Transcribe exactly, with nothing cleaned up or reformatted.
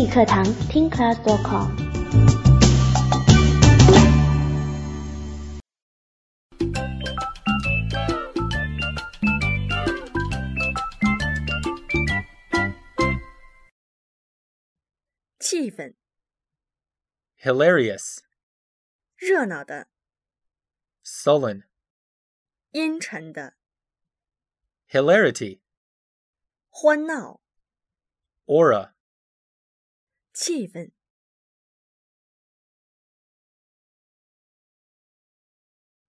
语课堂听 class 点 com。 气氛 hilarious, 热闹的 sullen, 阴沉的 hilarity, 欢闹 aura, 气氛